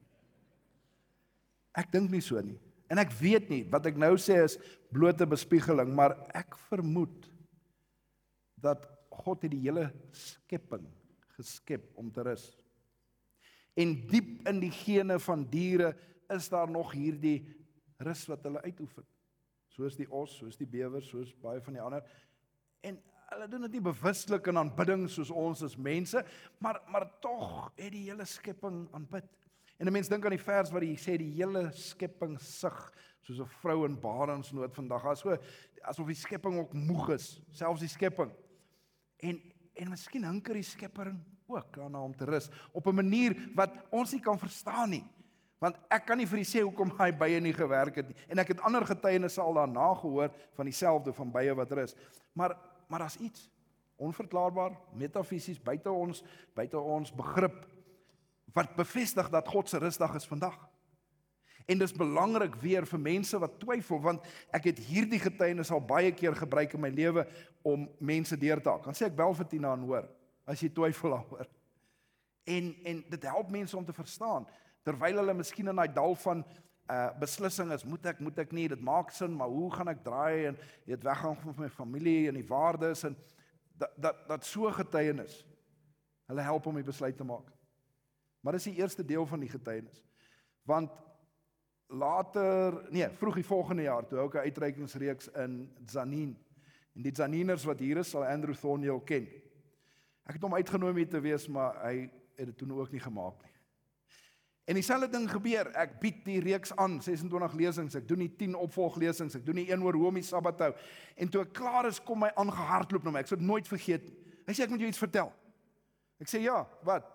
Ek dink nie so nie. En ek weet nie, wat ek nou sê is blote bespiegeling, maar ek vermoed dat God het die hele skepping geskep om te rus. En diep in die gene van diere is daar nog hierdie rus wat hulle uitoefen. Soos die os, soos die bewer, soos baie van die ander. En hulle doen dit nie bewuslik in aanbidding soos ons as mense, maar, maar tog het die hele skepping aanbid. En 'n mens dink aan die vers wat hy sê, die hele skepping sug, soos 'n vrou in barensnood vandag, as so, asof die skepping ook moeg is, selfs die skepping. En, en miskien hinker die skepping ook daarna om te rus, op 'n manier wat ons nie kan verstaan nie. Want ek kan nie vir u sê hoekom hy bye nie gewerk het nie. En ek het ander getuienisse al daarna gehoor van dieselfde, van bye wat rus. Maar, maar daar's iets onverklaarbaar, metafisies, buite ons, buite ons begrip, wat bevestig dat God se rusdag is vandag. En dis belangrik weer vir mense wat twyfel, want ek het hierdie getuienis al baie keer gebruik in my lewe om mense deur te haal. Dan sê ek bel vir Tina en hoor, as jy twyfel daaroor. En, en dit help mense om te verstaan, terwyl hulle miskien in daai dal van uh, beslissing is, moet ek, moet ek nie, dit maak sin, maar hoe gaan ek draai, en jy het weggaan van my familie, en die waardes, en dat, dat, dat so getuienis, hulle help om die besluit te maak. Maar dis die eerste deel van die getuienis. Want later, nee, vroeg die volgende jaar, toe ook 'n uitreikingsreeks in Tzaneen. En die Tzaneeners wat hier is, sal Andrew Thornhill ken. Ek het hom uitgenooi om hier te wees, maar hy het dit toen ook nie gemaak nie. En dieselfde ding gebeur, ek bied die reeks aan, ses en twintig lesings, ek doen die tien opvolglesings, ek doen die een oor hoe om die Sabbat te hou. En toe ek klaar is, kom hy aangehardloop na my, ek sou dit nooit vergeet nie. Hy sê, ek moet jou iets vertel. Ek sê, ja, wat?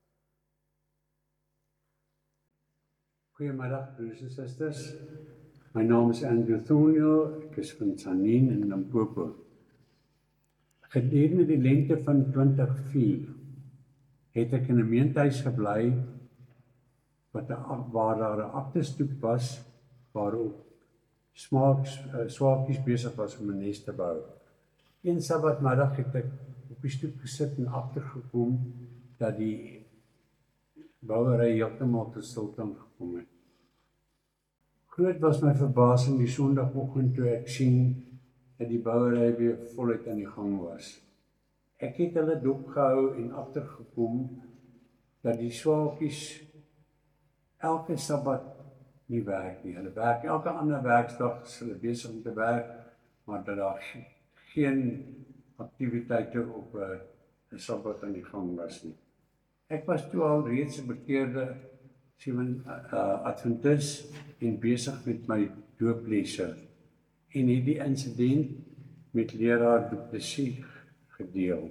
Goeiemiddag, broers en susters. My naam is Andrew Thornhill, ek is van Tzaneen in Limpopo. Gedurende die lente van twintig vier het ek in 'n gemeentehuis gebly wat 'n waar daar 'n aktestoep was waarop smaaks uh, swaakies besig was om 'n nes te bou. Een Sabbatmiddag het ek op die stoep gesit en agtergekom dat die bouery heeltemal tot stilstand gekom het. Groot was my verbasing die Sondagoggend toe ek sien dat die bouery weer voluit aan die gang was. Ek het hulle dopgehou en agtergekom dat die swaakies elke Sabbat nie werk nie. Hulle werk elke ander werkdag, is hulle besig om te werk, maar dat daar geen aktiwiteite op 'n Sabbat aan die gang was nie. Ek was toe al reeds 'n bekeerde Seventh uh, Adventis en besig met my dooplesse en het die insident met leraar Du Plessis gedeel.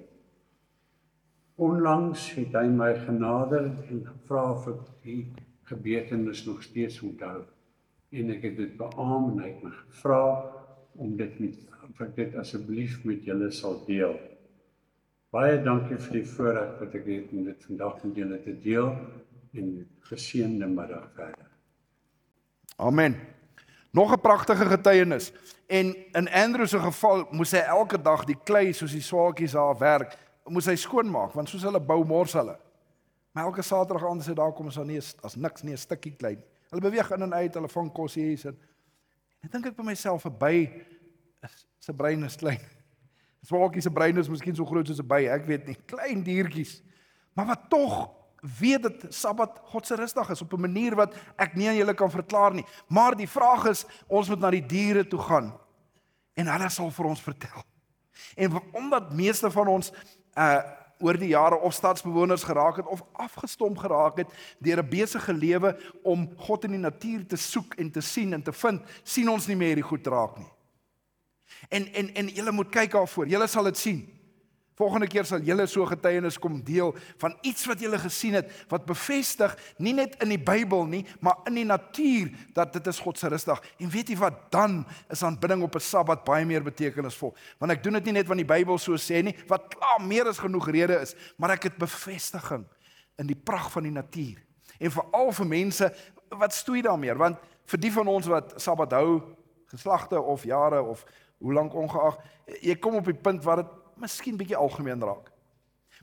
Onlangs het hy my genader en gevra of ek die gebeurtenis nog steeds onthou. En ek het dit beamoen en hy het my gevra om dit met, of ek dit asseblief met julle sal deel. Baie dankie vir die voorreg wat ek het om dit vandag met julle te deel en geseënde middag verder. Amen. Nog 'n pragtige getuienis. En in Andrew se geval moes hy elke dag die klei soos die swaakies daar werk, moes hy skoonmaak, want soos hulle bou mors hulle. Maar elke Saterdag aand as hy daar kom, is daar nie as niks nie 'n stukkie klei nie. Hulle beweeg in en uit, hulle vang kos hier en en dink ek by myself, 'n by is se brein is klein. Swaakie se brein is miskien so groot soos 'n by, ek weet nie, klein diertjies. Maar wat tog weet dat Sabbat God se rusdag is op 'n manier wat ek nie aan julle kan verklaar nie. Maar die vraag is, ons moet na die diere toe gaan en hulle sal vir ons vertel. En omdat meeste van ons uh oor die jare of stadsbewoners geraak het of afgestomp geraak het deur 'n besige lewe om God in die natuur te soek en te sien en te vind, sien ons nie meer hierdie goed raak nie. En en en julle moet kyk daarvoor. Julle sal dit sien. Volgende keer sal julle so getuienis kom deel van iets wat julle gesien het wat bevestig nie net in die Bybel nie, maar in die natuur dat dit is God se rusdag. En weet jy wat, dan is aanbidding op 'n Sabbat baie meer betekenisvol. Want ek doen dit nie net want die Bybel so sê nie, wat klaar meer as genoeg rede is, maar ek het bevestiging in die pragt van die natuur. En veral vir mense wat stoei daarmee, want vir die van ons wat Sabbat hou, geslagte of jare of hoe lank ongeag, jy kom op die punt waar dit miskien bietjie algemeen raak.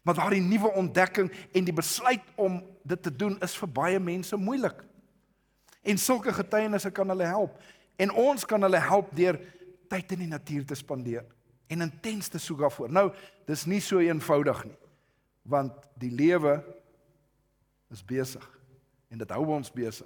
Maar daardie nuwe ontdekking en die besluit om dit te doen is vir baie mense moeilik. En sulke getuienisse kan hulle help. En ons kan hulle help deur tyd in die natuur te spandeer en intens te soek daarvoor. Nou, dis nie so eenvoudig nie, want die lewe is besig en dit hou ons besig.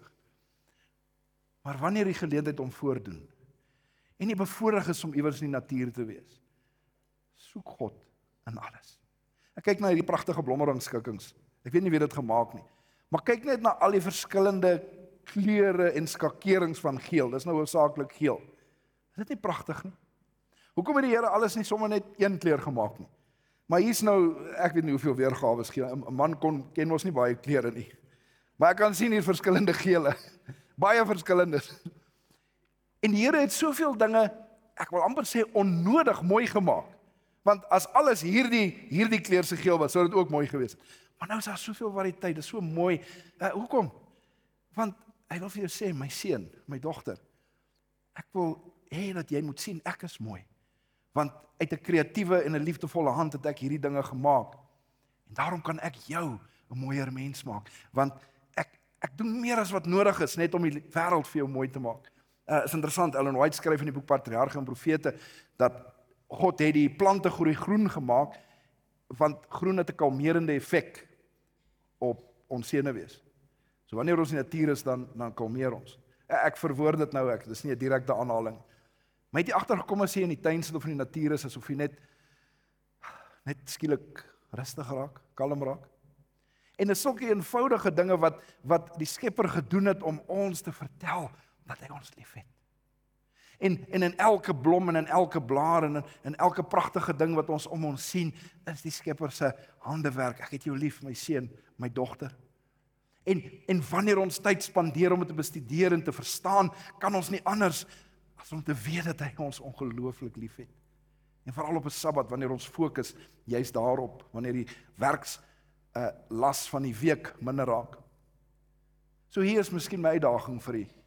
Maar wanneer die geleentheid om voordoen en jy bevoorreg is om iewers in die natuur te wees, soek God in alles. Ek kyk na hierdie pragtige blommerangskikkings. Ek weet nie wie dit gemaak nie, maar kyk net na al die verskillende kleure en skakerings van geel. Dis nou hoofsaaklik geel. Is dit nie pragtig nie? Hoekom het die Here alles nie sommer net een kleur gemaak nie? Maar hier's nou, ek weet nie hoeveel weergawes gee. 'n Man kon ken mos nie baie kleure nie. Maar ek kan sien hier verskillende gele. Baie verskillendes. En die Here het soveel dinge, ek wil amper sê onnodig mooi gemaak. Want as alles hierdie hierdie kleur se geel was, sou dit ook mooi gewees het. Maar nou is daar soveel variëteit, dit is so mooi. Uh, hoekom? Want hy wil vir jou sê, my seun, my dogter, ek wil hê dat jy moet sien, ek is mooi. Want uit 'n kreatiewe en 'n liefdevolle hand het ek hierdie dinge gemaak. En daarom kan ek jou 'n mooier mens maak. Want ek ek doen meer as wat nodig is, net om die wêreld vir jou mooi te maak. Uh, is interessant, Ellen White skryf in die boek Patriarge en Profete, dat God het die plante groei groen gemaak, want groen het 'n kalmerende effek op ons senuwees. So wanneer ons in die natuur is, dan, dan kalmeer ons. Ek verwoord dit nou, ek, dis nie 'n direkte aanhaling. Maar het jy agtergekom as jy in die tuin sit of in die natuur is, asof jy net, net skielik rustig raak, kalm raak? En dis sulke eenvoudige dinge wat, wat die Skepper gedoen het om ons te vertel, dat hy ons lief het. En, en in elke blom en in elke blaar en in, in elke pragtige ding wat ons om ons sien, is die Skepper se handewerk. Ek het jou lief, my seun, my dogter. En, en wanneer ons tyd spandeer om dit te bestudeer en te verstaan, kan ons nie anders as om te weet dat hy ons ongelooflik lief het. En veral op 'n Sabbat, wanneer ons fokus juist daarop, wanneer die werks uh, las van die week minder raak. So hier is miskien my uitdaging vir u.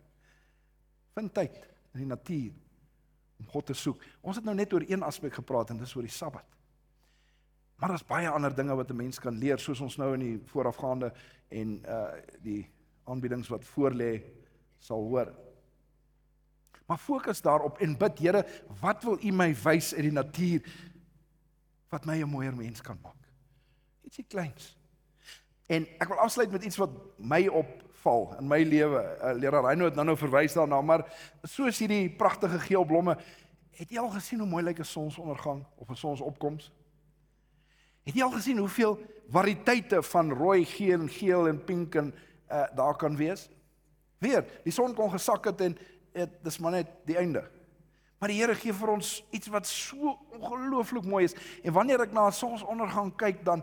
Vind tyd in die natuur om God te soek. Ons het nou net oor een aspek gepraat en dis oor die Sabbat. Maar daar is baie ander dinge wat 'n mens kan leer, soos ons nou in die voorafgaande en uh, die aanbiedings wat voorlê sal hoor. Maar fokus daarop en bid, Here, wat wil U my wys uit die natuur wat my 'n mooier mens kan maak? Ietsie kleins. En ek wil afsluit met iets wat my opval in my lewe. Uh, Leraar Reino het nou nou verwys daarna, maar soos hierdie pragtige geel blomme, het jy al gesien hoe mooi lyk 'n sonsondergang of 'n sonsopkoms? Het jy al gesien hoeveel variëteite van rooi, geel, geel en pink en uh, daar kan wees? Weer, die son kon gesak het en dit dis maar net die einde. Maar die Here gee vir ons iets wat so ongelooflik mooi is. En wanneer ek na 'n sonsondergang kyk, dan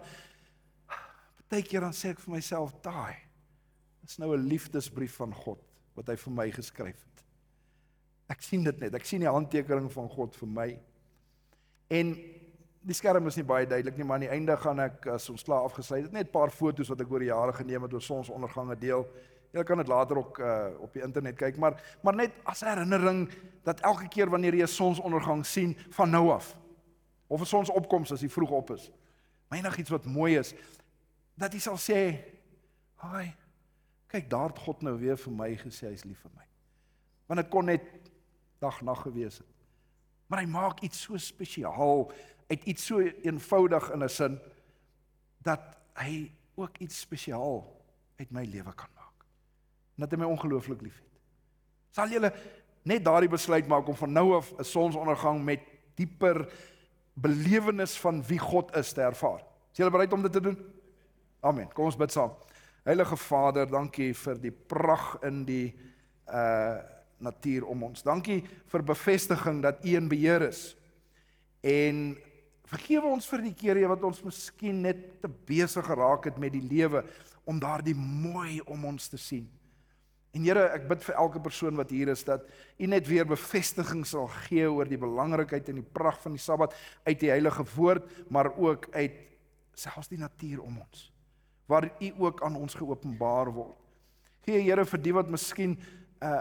baie keer dan sê ek vir myself, daai, dis nou 'n liefdesbrief van God wat hy vir my geskryf het. Ek sien dit net, ek sien die handtekening van God vir my. En die skerm is nie baie duidelik nie, maar aan die einde gaan ek, as ons klaar afgesluit het, net 'n paar foto's wat ek oor die jare geneem het oor sonsondergange deel. Jy kan dit later ook uh, op die internet kyk, maar, maar net as herinnering, dat elke keer wanneer jy 'n sonsondergang sien, van nou af, of 'n sonsopkoms as jy vroeg op is, menig iets wat mooi is, dat jy sal sê, haai, kyk, daar het God nou weer vir my gesê, hy is lief vir my. Want dit kon net dag nag gewees het. Maar hy maak iets so spesiaal, uit iets so eenvoudig in 'n sin, dat hy ook iets spesiaal uit my lewe kan maak. En dat hy my ongelooflik lief het. Sal julle net daardie besluit maak om van nou af 'n sonsondergang met dieper belewenis van wie God is te ervaar? Is julle bereid om dit te doen? Amen. Kom ons bid saam. Heilige Vader, dankie vir die pragt in die uh, natuur om ons. Dankie vir bevestiging dat U in beheer is. En vergewe ons vir die kere wat ons miskien net te besig geraak het met die lewe, om daar die mooi om ons te sien. En Here, ek bid vir elke persoon wat hier is, dat U net weer bevestiging sal gee oor die belangrikheid en die pragt van die Sabbat, uit die heilige woord, maar ook uit selfs die natuur om ons, waar U ook aan ons geopenbaar word. Gee Here vir die wat miskien uh,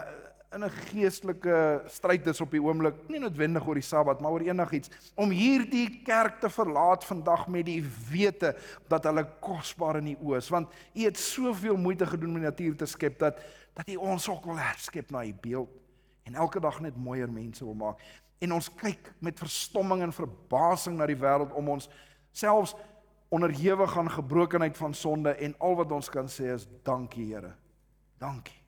in 'n geestelike stryd is op die oomblik, nie noodwendig oor die Sabbat, maar oor enigiets, om hierdie kerk te verlaat vandag met die wete dat hulle kosbaar in die oë is, want U het soveel moeite gedoen om die natuur te skep, dat, dat U ons ook wil herskep na U beeld, en elke dag net mooier mense wil maak, en ons kyk met verstomming en verbasing na die wêreld om ons, selfs onderhewig aan gebrokenheid van sonde, en al wat ons kan sê is, dankie Here, dankie.